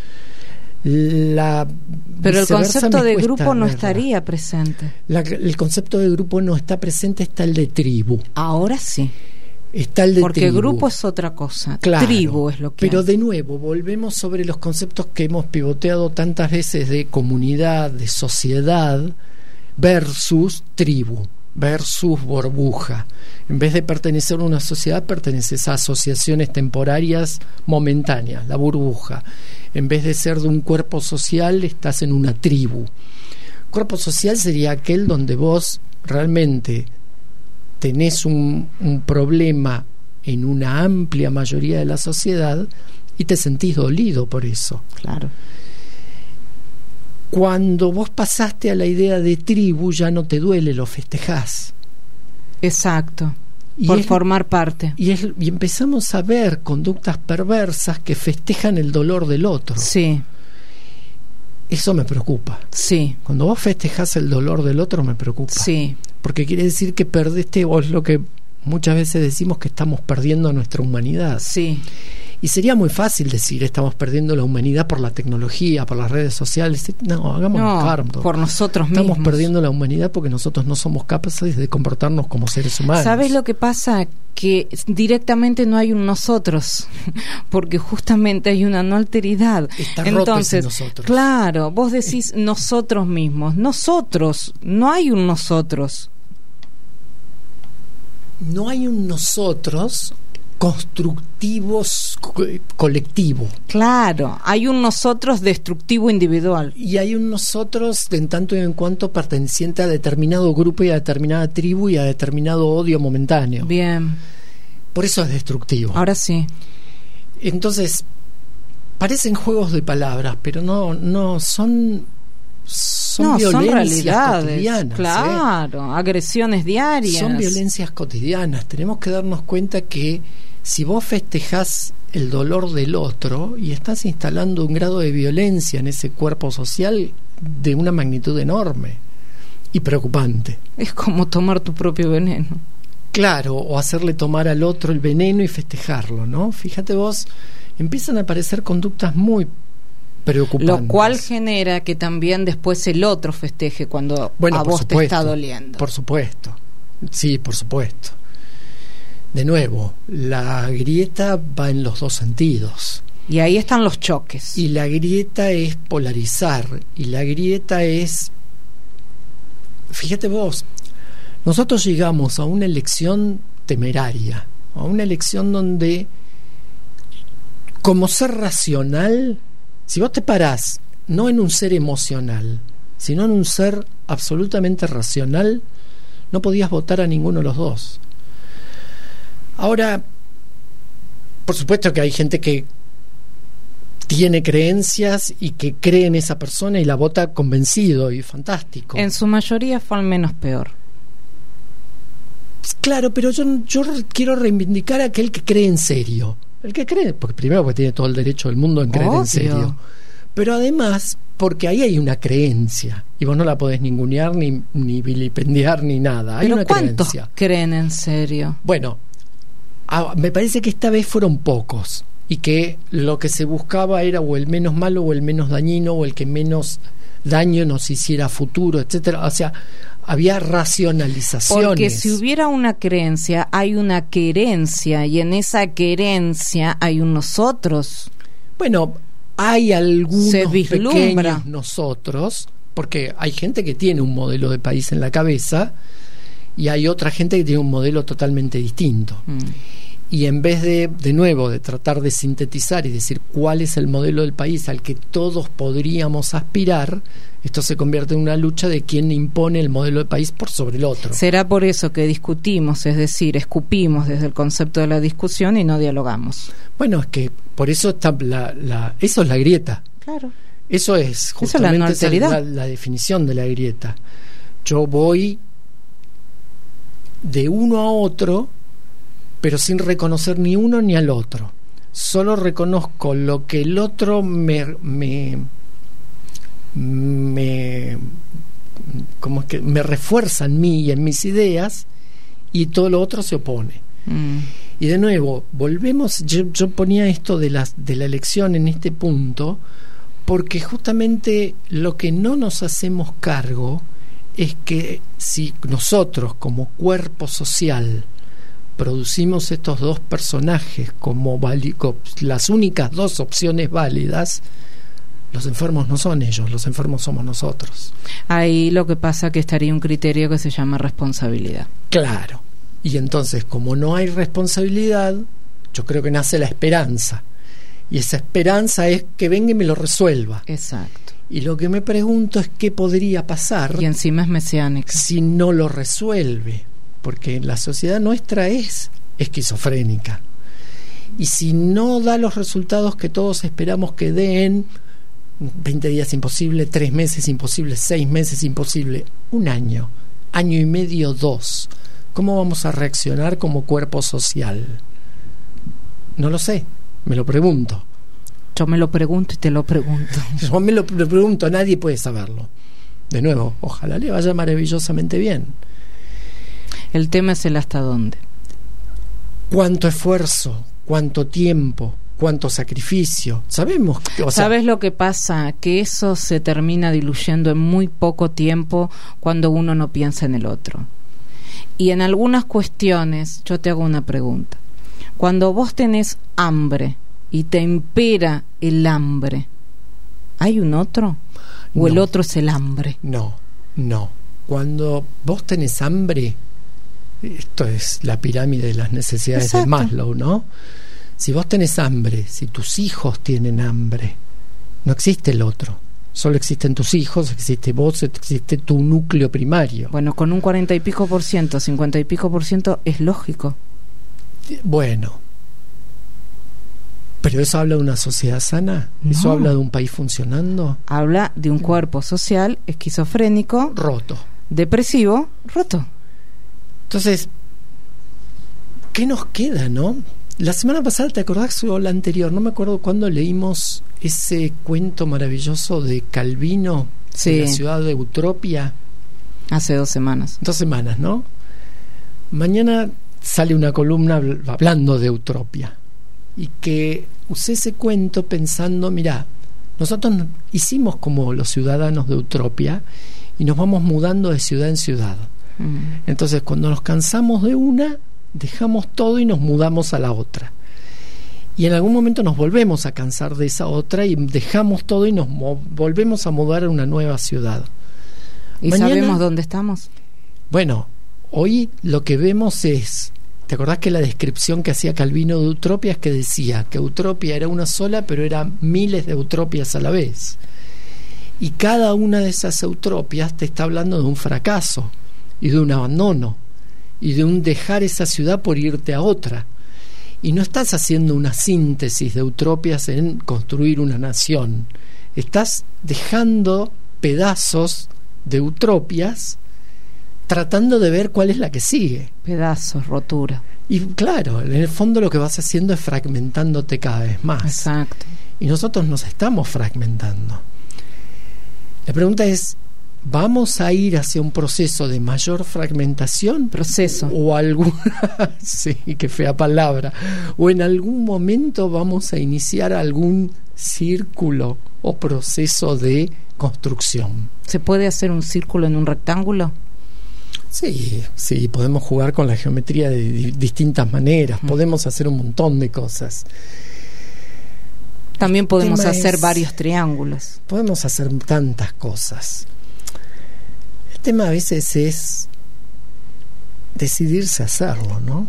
La Pero el viceversa concepto me de cuesta grupo no verla. estaría presente. La- el concepto de grupo no está presente, está el de tribu. Ahora sí. Está el de Porque tribu. grupo es otra cosa. Claro, Tribu es lo que pero hay. de nuevo volvemos sobre los conceptos que hemos pivoteado tantas veces de comunidad, de sociedad versus tribu, versus burbuja. En vez de pertenecer a una sociedad, perteneces a asociaciones temporarias momentáneas, la burbuja. En vez de ser de un cuerpo social, estás en una tribu. Cuerpo social sería aquel donde vos realmente tenés un, un problema en una amplia mayoría de la sociedad y te sentís dolido por eso. Claro. Cuando vos pasaste a la idea de tribu, ya no te duele, lo festejás. Exacto. Y Por es- formar parte. Y, es- y empezamos a ver conductas perversas que festejan el dolor del otro. Sí, Eso me preocupa. sí, Cuando vos festejás el dolor del otro, me preocupa. sí. Porque quiere decir que perdiste, o es lo que muchas veces decimos, que estamos perdiendo nuestra humanidad. Sí. Y sería muy fácil decir estamos perdiendo la humanidad por la tecnología, por las redes sociales. No, hagámonos No, cargo. por nosotros Estamos mismos. perdiendo la humanidad porque nosotros no somos capaces de comportarnos como seres humanos. ¿Sabes lo que pasa? Que directamente no hay un nosotros, porque justamente hay una no alteridad. Está roto ese Entonces, nosotros. claro, vos decís nosotros mismos. Nosotros, no hay un nosotros. No hay un nosotros constructivos co- colectivo. Claro, hay un nosotros destructivo individual. Y hay un nosotros en tanto y en cuanto perteneciente a determinado grupo y a determinada tribu y a determinado odio momentáneo. Bien, Por eso es destructivo. ahora sí. Entonces, parecen juegos de palabras, pero no, no son, son No, son violencias realidades. cotidianas. ¿eh? Claro, agresiones diarias. Son violencias cotidianas. Tenemos que darnos cuenta que si vos festejás el dolor del otro y estás instalando un grado de violencia en ese cuerpo social de una magnitud enorme. y preocupante. Es como tomar tu propio veneno. Claro, o hacerle tomar al otro el veneno y festejarlo, ¿no? Fíjate vos, empiezan a aparecer conductas muy preocupantes. Lo cual genera que también después el otro festeje cuando bueno, a por vos supuesto, te está doliendo. Por supuesto, sí, por supuesto. De nuevo, la grieta va en los dos sentidos. Y ahí están los choques. Y la grieta es polarizar, y la grieta es... Fíjate vos, nosotros llegamos a una elección temeraria, a una elección donde, como ser racional, si vos te parás no en un ser emocional, sino en un ser absolutamente racional, no podías votar a ninguno de los dos. Ahora, por supuesto que hay gente que tiene creencias y que cree en esa persona y la vota convencido y fantástico. En su mayoría fue al menos peor. Claro, pero yo, yo quiero reivindicar a aquel que cree en serio. El que cree, porque primero porque tiene todo el derecho del mundo en creer Obvio. en serio. Pero además, porque ahí hay una creencia y vos no la podés ningunear, ni, ni vilipendiar, ni nada. Hay ¿Pero una cuántos creencia. creen en serio? Bueno, a, me parece que esta vez fueron pocos y que lo que se buscaba era o el menos malo o el menos dañino o el que menos daño nos hiciera a futuro, etcétera. O sea, había racionalizaciones. Porque si hubiera una creencia, hay una querencia, y en esa querencia hay un nosotros. Bueno, hay algunos Se vislumbra. pequeños nosotros, porque hay gente que tiene un modelo de país en la cabeza y hay otra gente que tiene un modelo totalmente distinto. Mm. Y en vez de, de nuevo, de tratar de sintetizar y decir cuál es el modelo del país al que todos podríamos aspirar, esto se convierte en una lucha de quién impone el modelo de país por sobre el otro. Será por eso que discutimos, es decir, escupimos desde el concepto de la discusión y no dialogamos. Bueno, es que por eso está la, la, eso es la grieta. Claro. Eso es Eso es la justamente no esa es alteridad. la, la definición de la grieta. Yo voy de uno a otro, pero sin reconocer ni uno ni al otro. Solo reconozco lo que el otro me me me como es que me refuerza en mí y en mis ideas, y todo lo otro se opone. Mm. Y de nuevo, volvemos, yo, yo ponía esto de la, de la elección en este punto, porque justamente lo que no nos hacemos cargo es que si nosotros como cuerpo social producimos estos dos personajes como válidos, las únicas dos opciones válidas, los enfermos no son ellos, los enfermos somos nosotros. Ahí lo que pasa que estaría un criterio que se llama responsabilidad. Claro. Y entonces, como no hay responsabilidad, yo creo que nace la esperanza. Y esa esperanza es que venga y me lo resuelva. Exacto. Y lo que me pregunto es qué podría pasar Y encima es mesiánica. si no lo resuelve. Porque la sociedad nuestra es esquizofrénica. Y si no da los resultados que todos esperamos que den, veinte días imposible, tres meses imposible, seis meses imposible, un año, año y medio, dos, ¿cómo vamos a reaccionar como cuerpo social? No lo sé, me lo pregunto. Yo me lo pregunto y te lo pregunto. Yo me lo, lo pregunto, nadie puede saberlo. De nuevo, ojalá le vaya maravillosamente bien. El tema es el hasta dónde. ¿Cuánto esfuerzo? ¿Cuánto tiempo? ¿Cuánto sacrificio? Sabemos que, o sea, ¿Sabes lo que pasa? Que eso se termina diluyendo en muy poco tiempo cuando uno no piensa en el otro. Y en algunas cuestiones, yo te hago una pregunta. Cuando vos tenés hambre y te impera el hambre, ¿hay un otro? ¿O No. el otro es el hambre? No, no. Cuando vos tenés hambre, esto es la pirámide de las necesidades de Exacto. Maslow, ¿no? Si vos tenés hambre, si tus hijos tienen hambre, no existe el otro. Solo existen tus hijos, existe vos, existe tu núcleo primario. Bueno, con un cuarenta y pico por ciento, cincuenta y pico por ciento es lógico. Bueno, pero eso habla de una sociedad sana, eso No. habla de un país funcionando Habla de un cuerpo social esquizofrénico, roto. depresivo, roto. Entonces, ¿qué nos queda, no? La semana pasada, ¿te acordás o la anterior? No me acuerdo cuándo leímos ese cuento maravilloso de Calvino, Sí. de la ciudad de Utopia. Hace dos semanas. Dos semanas, ¿no? Mañana sale una columna hablando de Eutropia y que usé ese cuento pensando, mirá, nosotros hicimos como los ciudadanos de Eutropia y nos vamos mudando de ciudad en ciudad. Mm. Entonces, cuando nos cansamos de una, dejamos todo y nos mudamos a la otra. Y en algún momento nos volvemos a cansar de esa otra y dejamos todo y nos mo- volvemos a mudar a una nueva ciudad. ¿Y Mañana, sabemos dónde estamos? Bueno, hoy lo que vemos es, ¿te acordás que la descripción que hacía Calvino de Eutropia es que decía que Eutropia era una sola, pero eran miles de Eutropias a la vez? Y cada una de esas Eutropias te está hablando de un fracaso y de un abandono y de un dejar esa ciudad por irte a otra. Y no estás haciendo una síntesis de Eutropias en construir una nación. Estás dejando pedazos de Eutropias tratando de ver cuál es la que sigue. Pedazos, rotura. Y claro, en el fondo lo que vas haciendo es fragmentándote cada vez más. Exacto. Y nosotros nos estamos fragmentando. La pregunta es, ¿vamos a ir hacia un proceso de mayor fragmentación? Proceso. O alguna, sí, qué fea palabra. O en algún momento vamos a iniciar algún círculo o proceso de construcción. ¿Se puede hacer un círculo en un rectángulo? Sí, sí, podemos jugar con la geometría de di- distintas maneras, mm. podemos hacer un montón de cosas. También podemos tema hacer es- varios triángulos. Podemos hacer tantas cosas. El tema a veces es decidirse a hacerlo, ¿no?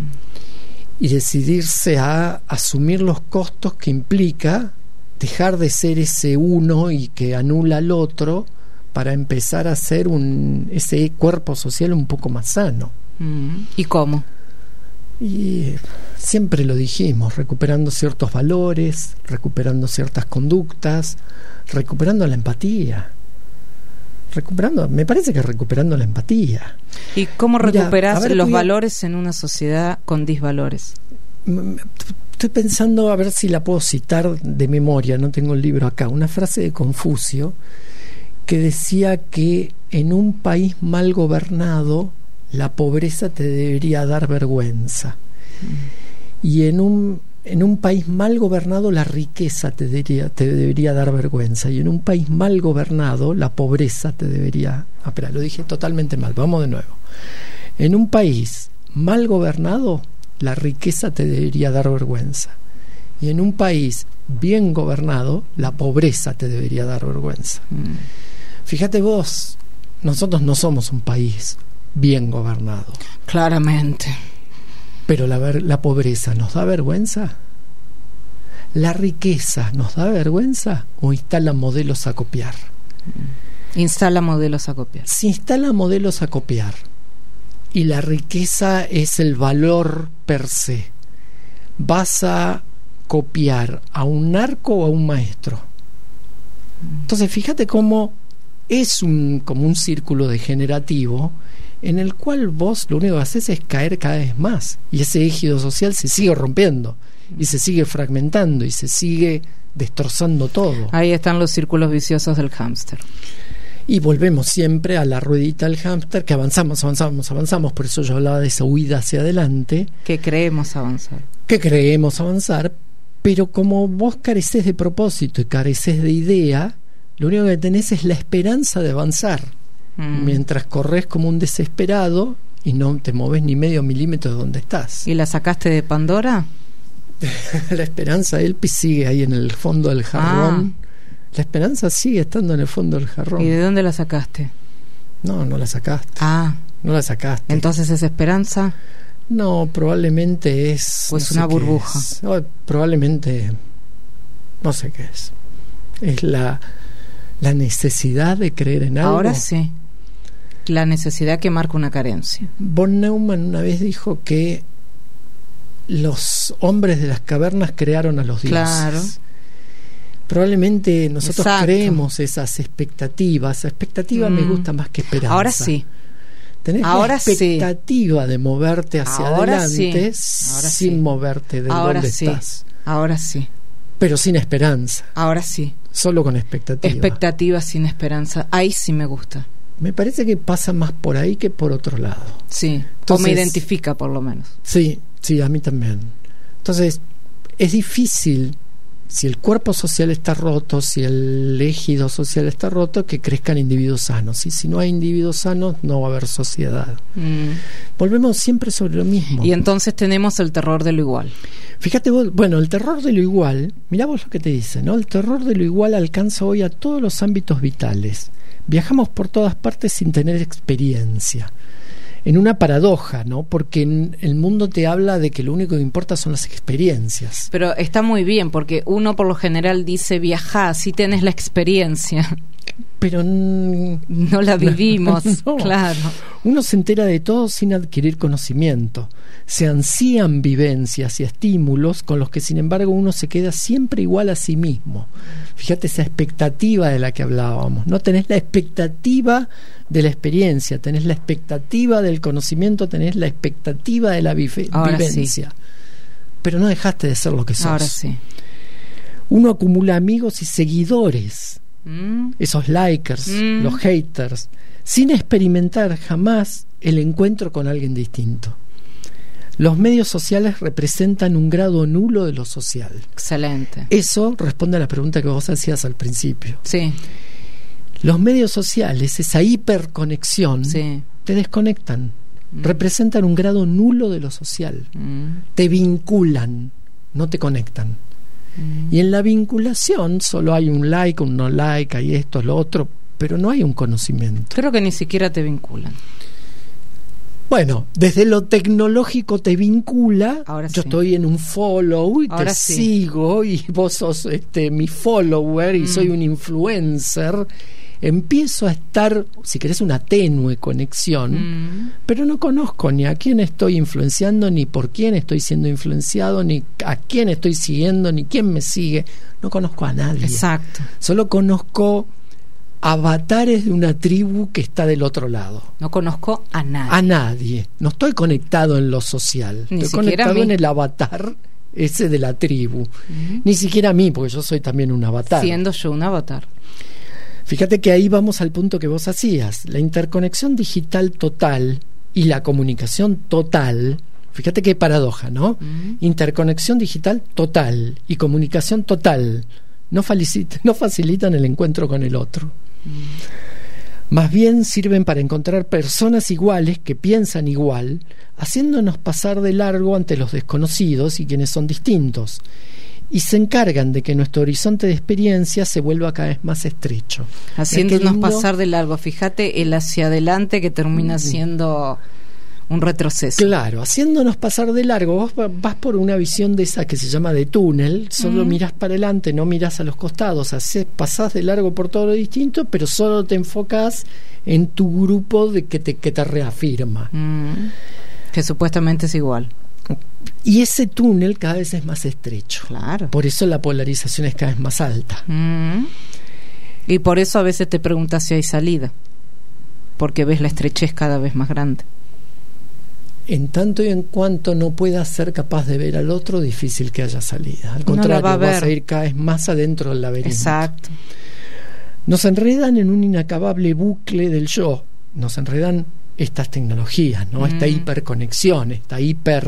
Y decidirse a asumir los costos que implica dejar de ser ese uno y que anula al otro para empezar a hacer un, ese cuerpo social un poco más sano. Mm. ¿Y cómo? Y siempre lo dijimos, recuperando ciertos valores, recuperando ciertas conductas, recuperando la empatía. Recuperando, me parece que recuperando la empatía. ¿Y cómo Mira, recuperás a ver, los voy a- valores en una sociedad con disvalores? M- Estoy pensando a ver si la puedo citar de memoria, no tengo el libro acá, una frase de Confucio que decía que en un país mal gobernado la pobreza te debería dar vergüenza. Mm. Y en un, en un país mal gobernado la riqueza te debería, te debería dar vergüenza. Y en un país mal gobernado la pobreza te debería... Ah, espera, lo dije totalmente mal, vamos de nuevo. En un país mal gobernado la riqueza te debería dar vergüenza. Y en un país bien gobernado la pobreza te debería dar vergüenza. Mm. Fíjate vos, nosotros no somos un país bien gobernado. Claramente. Pero la, ver, la pobreza ¿nos da vergüenza? ¿La riqueza nos da vergüenza? ¿O instala modelos a copiar? Instala modelos a copiar. Si instala modelos a copiar y la riqueza es el valor per se, vas a copiar a un narco o a un maestro. Entonces fíjate cómo es un, como un círculo degenerativo en el cual vos lo único que haces es caer cada vez más y ese ejido social se sigue rompiendo y se sigue fragmentando y se sigue destrozando todo. Ahí están los círculos viciosos del hámster. Y volvemos siempre a la ruedita del hámster, que avanzamos, avanzamos, avanzamos. Por eso yo hablaba de esa huida hacia adelante. Que creemos avanzar. Que creemos avanzar, pero como vos careces de propósito y careces de idea, lo único que tenés es la esperanza de avanzar. Mm. Mientras corres como un desesperado y no te moves ni medio milímetro de donde estás. ¿Y la sacaste de Pandora? La esperanza, Elpi, sigue ahí en el fondo del jarrón. Ah. La esperanza sigue estando en el fondo del jarrón. ¿Y de dónde la sacaste? No, no la sacaste. Ah. No la sacaste. ¿Entonces es esperanza? No, probablemente es... Pues no una burbuja. Oh, probablemente... No sé qué es. Es la, la necesidad de creer en algo. Ahora sí. La necesidad que marca una carencia. Von Neumann una vez dijo que los hombres de las cavernas crearon a los dioses. Claro. Probablemente nosotros Exacto. creemos esas expectativas. Expectativa mm. me gusta más que esperanza. Ahora sí. Tenés Ahora la expectativa sí. de moverte hacia Ahora adelante sí. Ahora sin sí. moverte de Ahora donde sí. estás. Ahora sí. Pero sin esperanza. Ahora sí. Solo con expectativa. Expectativa sin esperanza. Ahí sí me gusta. me parece que pasa más por ahí que por otro lado. Sí, Entonces, o me identifica por lo menos. Sí, sí, a mí también. Entonces, es difícil, si el cuerpo social está roto, si el ejido social está roto, que crezcan individuos sanos. Y si no hay individuos sanos, no va a haber sociedad. Mm. Volvemos siempre sobre lo mismo. Y entonces tenemos el terror de lo igual. Fíjate vos, bueno, el terror de lo igual, mirá vos lo que te dice, ¿no? El terror de lo igual alcanza hoy a todos los ámbitos vitales. Viajamos por todas partes sin tener experiencia. En una paradoja, ¿no? Porque en el mundo te habla de que lo único que importa son las experiencias. Pero está muy bien, porque uno por lo general dice viajá, si tenés la experiencia. Pero n- No la vivimos, no. claro. Uno se entera de todo sin adquirir conocimiento. Se ansían vivencias y estímulos con los que, sin embargo, uno se queda siempre igual a sí mismo. Fíjate esa expectativa de la que hablábamos. No tenés la expectativa de la experiencia, tenés la expectativa del conocimiento, tenés la expectativa de la vive- Ahora vivencia. sí. Pero no dejaste de ser lo que sos. Ahora sí. Uno acumula amigos y seguidores, Mm. esos likers, Mm. los haters, sin experimentar jamás el encuentro con alguien distinto. Los medios sociales representan un grado nulo de lo social. Excelente. Eso responde a la pregunta que vos hacías al principio. Sí, Los medios sociales, esa hiperconexión, sí. te desconectan. Mm. Representan un grado nulo de lo social. Mm. Te vinculan, no te conectan. Mm. Y en la vinculación solo hay un like, un no like, hay esto, lo otro, pero no hay un conocimiento. Creo que ni siquiera te vinculan. Bueno, desde lo tecnológico te vincula. Ahora Yo sí. estoy en un follow y Ahora te sí. sigo y vos sos este, mi follower y Mm. soy un influencer. Empiezo a estar, si querés, una tenue conexión, Mm. pero no conozco ni a quién estoy influenciando, ni por quién estoy siendo influenciado, ni a quién estoy siguiendo, ni quién me sigue. No conozco a nadie. Exacto. Solo conozco avatares de una tribu que está del otro lado. No conozco a nadie. A nadie. No estoy conectado en lo social. Ni estoy siquiera a conectado mí. en el avatar ese de la tribu. Ujú. Ni siquiera a mí, porque yo soy también un avatar. Siendo yo un avatar. Fíjate que ahí vamos al punto que vos hacías. La interconexión digital total y la comunicación total. Fíjate qué paradoja, ¿no? Mm. Interconexión digital total y comunicación total no, falicit- no facilitan el encuentro con el otro. Más bien sirven para encontrar personas iguales que piensan igual, haciéndonos pasar de largo ante los desconocidos y quienes son distintos, y se encargan de que nuestro horizonte de experiencia se vuelva cada vez más estrecho. Mirá qué Haciéndonos lindo. pasar de largo. Fíjate el hacia adelante que termina siendo un retroceso. Claro, haciéndonos pasar de largo. Vos va- vas por una visión de esa que se llama de túnel, solo Mm. mirás para adelante, no mirás a los costados, haces, pasás de largo por todo lo distinto, pero solo te enfocás en tu grupo de que te, que te reafirma. Mm. Que supuestamente es igual. Y ese túnel cada vez es más estrecho. Claro. Por eso la polarización es cada vez más alta. Mm. Y por eso a veces te preguntas si hay salida. Porque ves la estrechez cada vez más grande. En tanto y en cuanto no puedas ser capaz de ver al otro, difícil que haya salida. Al No la contrario, va a vas ver. a ir cada vez más adentro del laberinto. Exacto. Nos enredan en un inacabable bucle del yo. Nos enredan estas tecnologías, ¿no? Mm. Esta hiperconexión, esta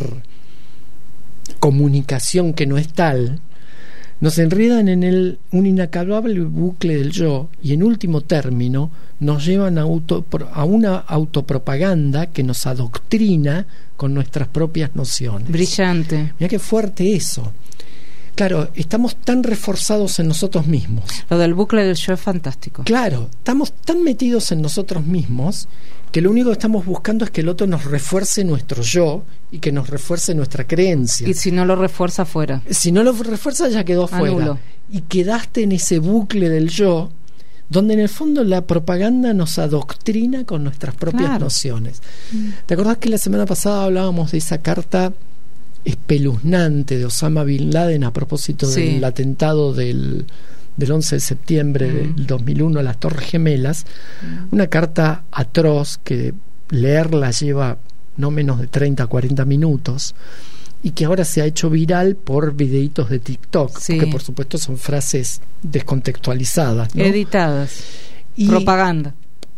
hipercomunicación que no es tal. Nos enredan en el, un inacabable bucle del yo y en último término nos llevan a, auto, a una autopropaganda que nos adoctrina con nuestras propias nociones. Brillante. Mira qué fuerte eso. Claro, estamos tan reforzados en nosotros mismos. Lo del bucle del yo es fantástico. Claro, estamos tan metidos en nosotros mismos que lo único que estamos buscando es que el otro nos refuerce nuestro yo y que nos refuerce nuestra creencia. Y si no lo refuerza fuera. Si no lo refuerza ya quedó fuera. Anulo. Y quedaste en ese bucle del yo donde en el fondo la propaganda nos adoctrina con nuestras propias Claro. nociones. ¿Te acordás que la semana pasada hablábamos de esa carta espeluznante de Osama Bin Laden a propósito Sí. del atentado del, del once de septiembre Mm. del dos mil uno a las Torres Gemelas? Una carta atroz que leerla lleva no menos de treinta a cuarenta minutos y que ahora se ha hecho viral por videitos de TikTok, Sí. que por supuesto son frases descontextualizadas, ¿no? Editadas. Y Propaganda.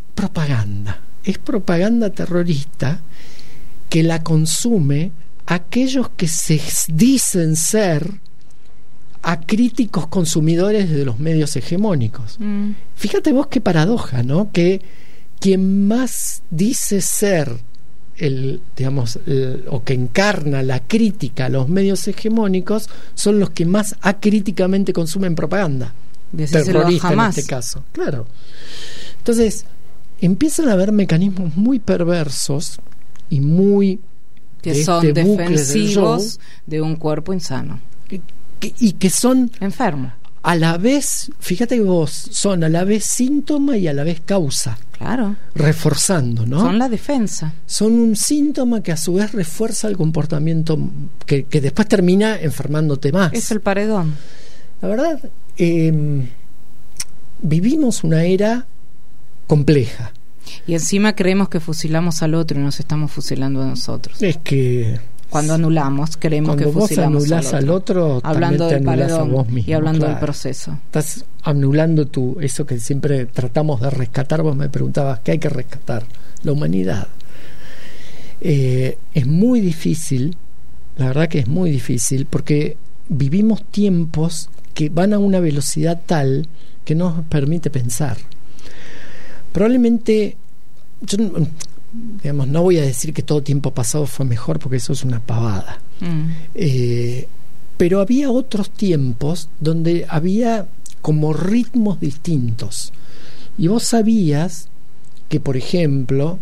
propaganda. Es propaganda terrorista que la consume aquellos que se dicen ser acríticos consumidores de los medios hegemónicos. Mm. Fíjate vos qué paradoja, ¿no? Que quien más dice ser el, digamos, el, o que encarna la crítica a los medios hegemónicos son los que más acríticamente consumen propaganda terrorista en este caso. Claro. Entonces empiezan a haber mecanismos muy perversos y muy que de son este defensivos de un cuerpo insano que, que, y que son enfermo a la vez, fíjate que vos, son a la vez síntoma y a la vez causa. Claro. Reforzando, ¿no? Son la defensa. Son un síntoma que a su vez refuerza el comportamiento que, que después termina enfermándote más. Es el paredón. La verdad, eh, vivimos una era compleja. Y encima creemos que fusilamos al otro y nos estamos fusilando a nosotros. Es que cuando anulamos, creemos que fusilamos al otro. Al otro hablando del paredón a vos mismo, y hablando claro. del proceso. Estás anulando tu, eso que siempre tratamos de rescatar. Vos me preguntabas, ¿qué hay que rescatar? La humanidad. Eh, es muy difícil, la verdad que es muy difícil, porque vivimos tiempos que van a una velocidad tal que no nos permite pensar. Probablemente, yo digamos, no voy a decir que todo tiempo pasado fue mejor, porque eso es una pavada. Mm. Eh, pero había otros tiempos donde había como ritmos distintos. Y vos sabías que, por ejemplo,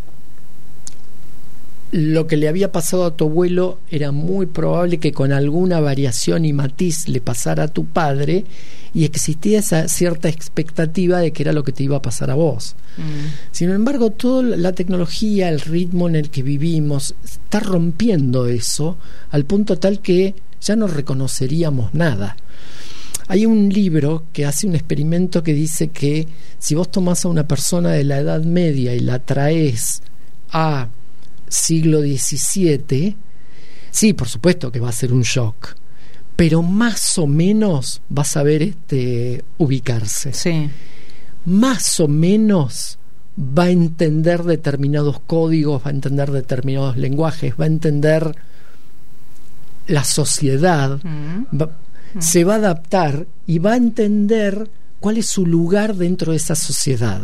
lo que le había pasado a tu abuelo era muy probable que con alguna variación y matiz le pasara a tu padre, y existía esa cierta expectativa de que era lo que te iba a pasar a vos. Mm. Sin embargo, toda la tecnología, el ritmo en el que vivimos, está rompiendo eso al punto tal que ya no reconoceríamos nada. Hay un libro que hace un experimento que dice que si vos tomás a una persona de la Edad Media y la traes a siglo diecisiete, sí, por supuesto que va a ser un shock, pero más o menos va a saber este, ubicarse. Sí. Más o menos va a entender determinados códigos, va a entender determinados lenguajes, va a entender la sociedad, mm. va, mm. se va a adaptar y va a entender cuál es su lugar dentro de esa sociedad.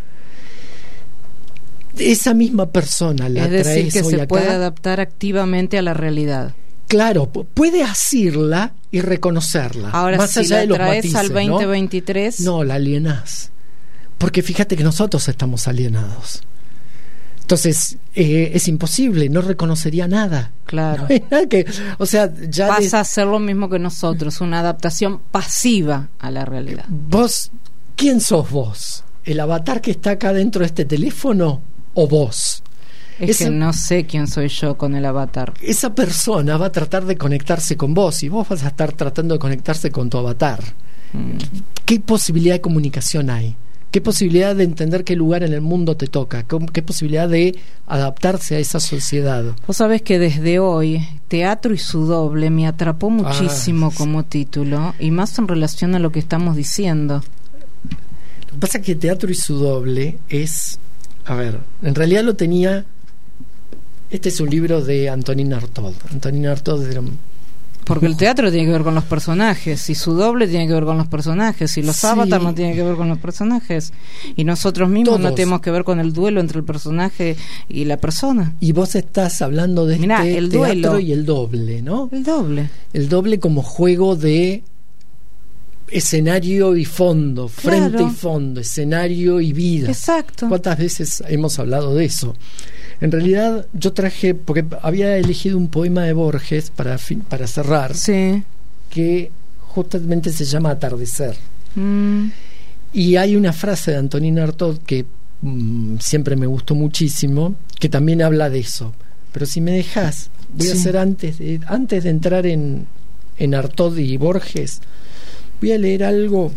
Esa misma persona la es decir, que se acá, puede adaptar activamente a la realidad. Claro, puede asirla y reconocerla. Ahora, más si allá la de los traes matices, al veinte veintitrés... ¿no? no, la alienás. Porque fíjate que nosotros estamos alienados. Entonces, eh, es imposible, no reconocería nada. Claro. No hay nada que, o sea, ya pasa de, a ser lo mismo que nosotros, una adaptación pasiva a la realidad. Vos, ¿quién sos vos? ¿El avatar que está acá dentro de este teléfono o vos? Es esa, que no sé quién soy yo con el avatar. Esa persona va a tratar de conectarse con vos y vos vas a estar tratando de conectarse con tu avatar. Mm. ¿Qué posibilidad de comunicación hay? ¿Qué posibilidad de entender qué lugar en el mundo te toca? ¿Qué posibilidad de adaptarse a esa sociedad? Vos sabés que desde hoy Teatro y su doble me atrapó muchísimo ah, como título, y más en relación a lo que estamos diciendo. Lo que pasa es que Teatro y su doble es... A ver, en realidad lo tenía... Este es un libro de Antonin Artaud. Antonin Artaud era un... Porque el teatro tiene que ver con los personajes, y su doble tiene que ver con los personajes, y los sí. Avatar no tienen que ver con los personajes, y nosotros mismos Todos. no tenemos que ver con el duelo entre el personaje y la persona. Y vos estás hablando de Mirá, este el teatro duelo. Y el doble, ¿no? El doble. El doble como juego de escenario y fondo, frente claro. y fondo, escenario y vida. Exacto. ¿Cuántas veces hemos hablado de eso? En realidad yo traje, porque había elegido un poema de Borges para, para cerrar, sí. que justamente se llama Atardecer. Mm. Y hay una frase de Antonin Artaud que mmm, siempre me gustó muchísimo, que también habla de eso. Pero si me dejas, voy sí. a hacer antes de, antes de entrar en, en Artaud y Borges, voy a leer algo.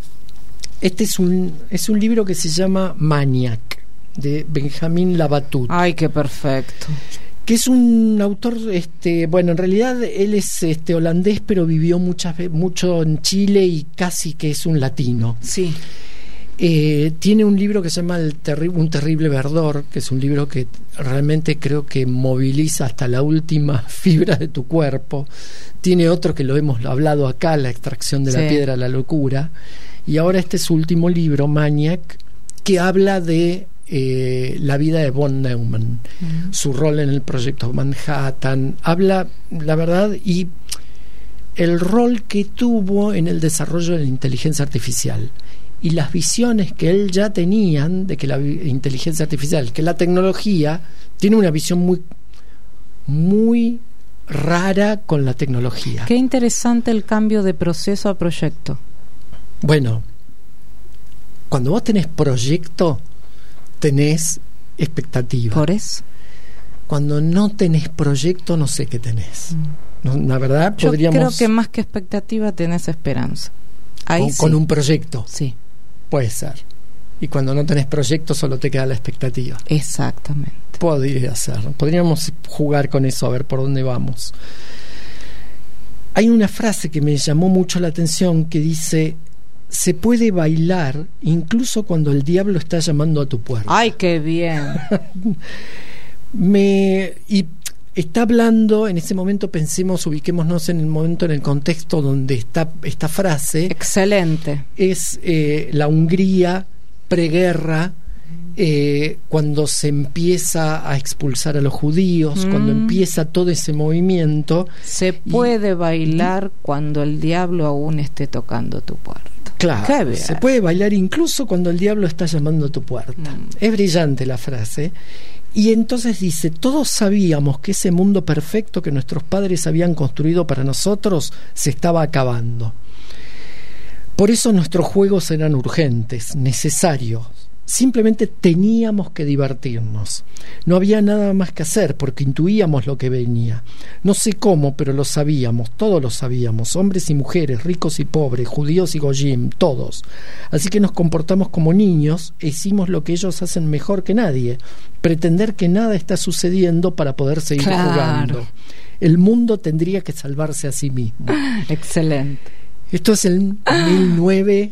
Este es un, es un libro que se llama Maniac, de Benjamin Labatut. Ay, qué perfecto. Que es un autor, este, bueno, en realidad él es este holandés, pero vivió muchas mucho en Chile y casi que es un latino. Sí. Eh, tiene un libro que se llama El terri- Un terrible verdor, que es un libro que realmente creo que moviliza hasta la última fibra de tu cuerpo. Tiene otro que lo hemos hablado acá, La extracción de Sí. la piedra a la locura. Y ahora este es su último libro, Maniac, que habla de eh, la vida de von Neumann, mm. su rol en el proyecto Manhattan. Habla, la verdad, y el rol que tuvo en el desarrollo de la inteligencia artificial y las visiones que él ya tenían de que la inteligencia artificial, que la tecnología tiene una visión muy muy rara con la tecnología. Qué interesante el cambio de proceso a proyecto. Bueno, cuando vos tenés proyecto, tenés expectativa. Por eso. Cuando no tenés proyecto, no sé qué tenés. Mm. No, la verdad, yo podríamos... creo que más que expectativa tenés esperanza. Ahí con, sí. con un proyecto. Sí. Puede ser. Y cuando no tenés proyecto, solo te queda la expectativa. Exactamente. Podría ser. Podríamos jugar con eso, a ver por dónde vamos. Hay una frase que me llamó mucho la atención que dice: se puede bailar incluso cuando el diablo está llamando a tu puerta. ¡Ay, qué bien! me y está hablando, en ese momento pensemos, ubiquémonos en el momento, en el contexto donde está esta frase. Excelente. Es eh, la Hungría preguerra, eh, cuando se empieza a expulsar a los judíos, mm. cuando empieza todo ese movimiento. Se puede y, bailar y, cuando el diablo aún esté tocando tu puerta. Claro, se puede bailar incluso cuando el diablo está llamando a tu puerta. Mm. Es brillante la frase. Y entonces dice: todos sabíamos que ese mundo perfecto que nuestros padres habían construido para nosotros se estaba acabando. Por eso nuestros juegos eran urgentes, necesarios. Simplemente teníamos que divertirnos. No había nada más que hacer porque intuíamos lo que venía. No sé cómo, pero lo sabíamos, todos lo sabíamos, hombres y mujeres, ricos y pobres, judíos y goyim, todos. Así que nos comportamos como niños e hicimos lo que ellos hacen mejor que nadie: pretender que nada está sucediendo para poder seguir claro. jugando. El mundo tendría que salvarse a sí mismo. Excelente. Esto es el mil nueve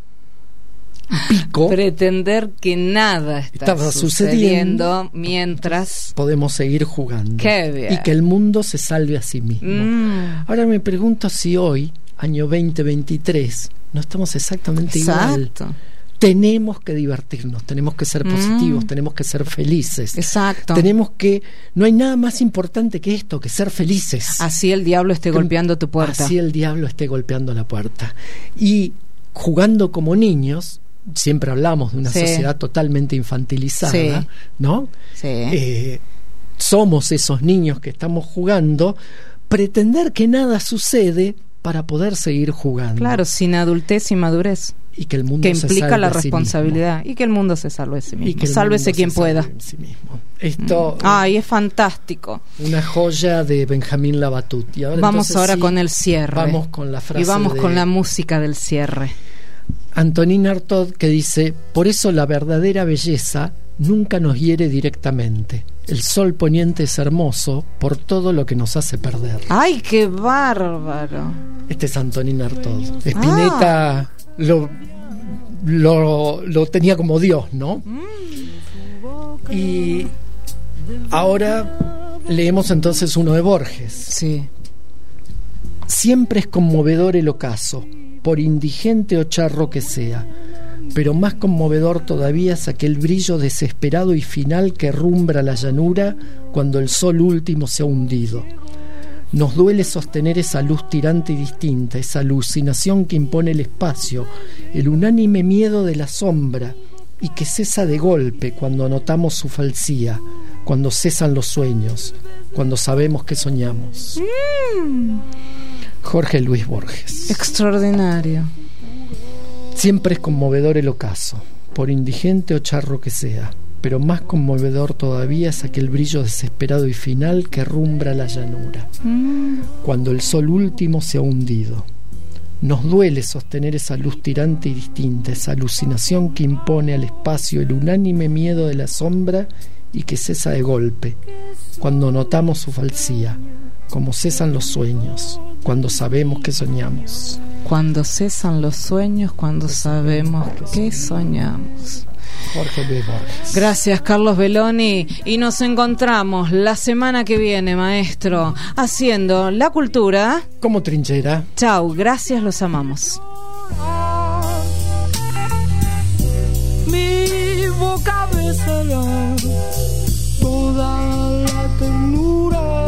pico. Pretender que nada está estaba sucediendo, sucediendo mientras podemos seguir jugando. Qué bien. Y que el mundo se salve a sí mismo. Mm. Ahora me pregunto si hoy, año veinte veintitrés, no estamos exactamente Exacto. igual. Tenemos que divertirnos, tenemos que ser positivos, mm. tenemos que ser felices. Exacto. Tenemos que, no hay nada más importante que esto, que ser felices. Así el diablo esté que, golpeando tu puerta. Así el diablo esté golpeando la puerta. Y jugando como niños, siempre hablamos de una sí. sociedad totalmente infantilizada, sí. ¿no? Sí. Eh, somos esos niños que estamos jugando, pretender que nada sucede para poder seguir jugando. Claro, sin adultez y madurez. Y que el mundo que se implica salve la a sí responsabilidad mismo. Y que el mundo se salve a sí mismo. Y que Sálvese quien pueda. Sí mismo. Esto. Mm. Ay, es fantástico. Una joya de Benjamín Labatut. Y ahora vamos ahora sí, con el cierre. Vamos con la frase. Y vamos de con la música del cierre. Antonin Artaud, que dice: por eso la verdadera belleza nunca nos hiere directamente. El sol poniente es hermoso por todo lo que nos hace perder. ¡Ay, qué bárbaro! Este es Antonin Artaud. Spinetta ah. lo, lo, lo tenía como Dios, ¿no? Mm. Y ahora leemos entonces uno de Borges. Sí. Siempre es conmovedor el ocaso, por indigente o charro que sea, pero más conmovedor todavía es aquel brillo desesperado y final que rumbra la llanura cuando el sol último se ha hundido. Nos duele sostener esa luz tirante y distinta, esa alucinación que impone el espacio, el unánime miedo de la sombra, y que cesa de golpe cuando notamos su falsía, cuando cesan los sueños, cuando sabemos que soñamos. Mm. Jorge Luis Borges. Extraordinario. Siempre es conmovedor el ocaso, por indigente o charro que sea, pero más conmovedor todavía es aquel brillo desesperado y final que rumbra la llanura, mm. cuando el sol último se ha hundido. Nos duele sostener esa luz tirante y distinta, esa alucinación que impone al espacio el unánime miedo de la sombra y que cesa de golpe, cuando notamos su falsía, como cesan los sueños, cuando sabemos que soñamos. Cuando cesan los sueños, cuando sabemos que soñamos. Jorge B. Borges. Gracias, Carlos Belloni, y nos encontramos la semana que viene, maestro, haciendo la cultura como trinchera. Chau, gracias, los amamos. Mi boca besará toda la ternura